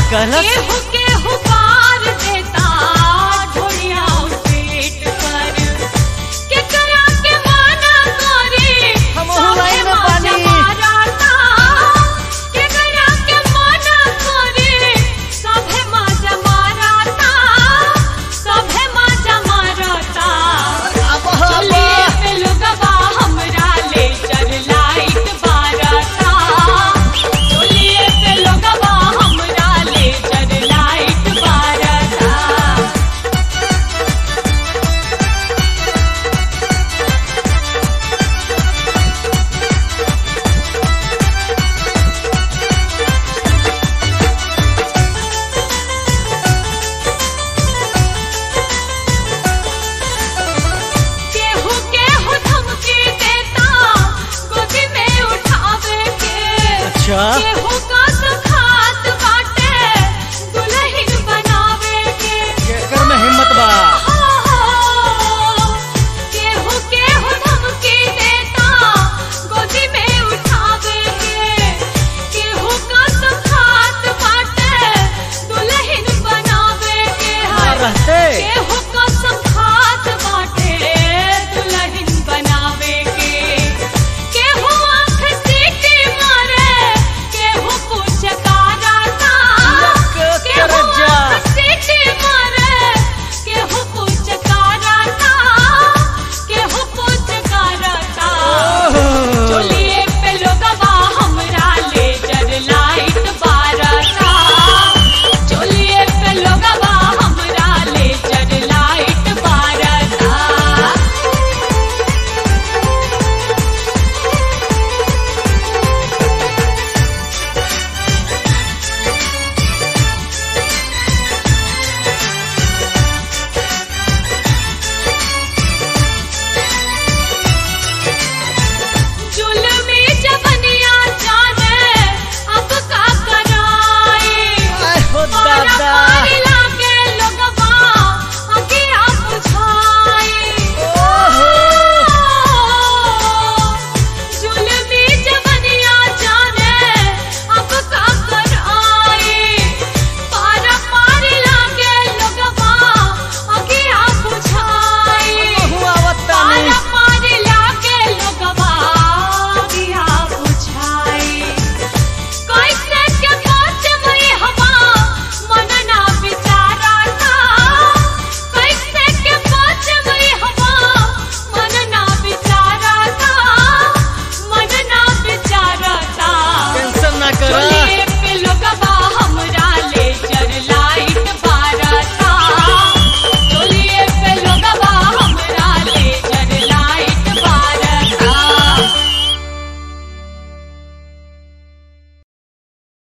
कहला केहू केहू पार देता ढोलिया पेट पर के करा के माना करे हम हुलाई में पानी माराता के करा के माना करे सभे माजा माराता सभे माजा माराता अब चलिए पे लोगवा हमरा ले चल लाइट बाराता चलिए पे लोगवा हमरा ले चल लाइट बाराता केहू केहू धमकी देता गोदी में उठावे के अच्छा केहू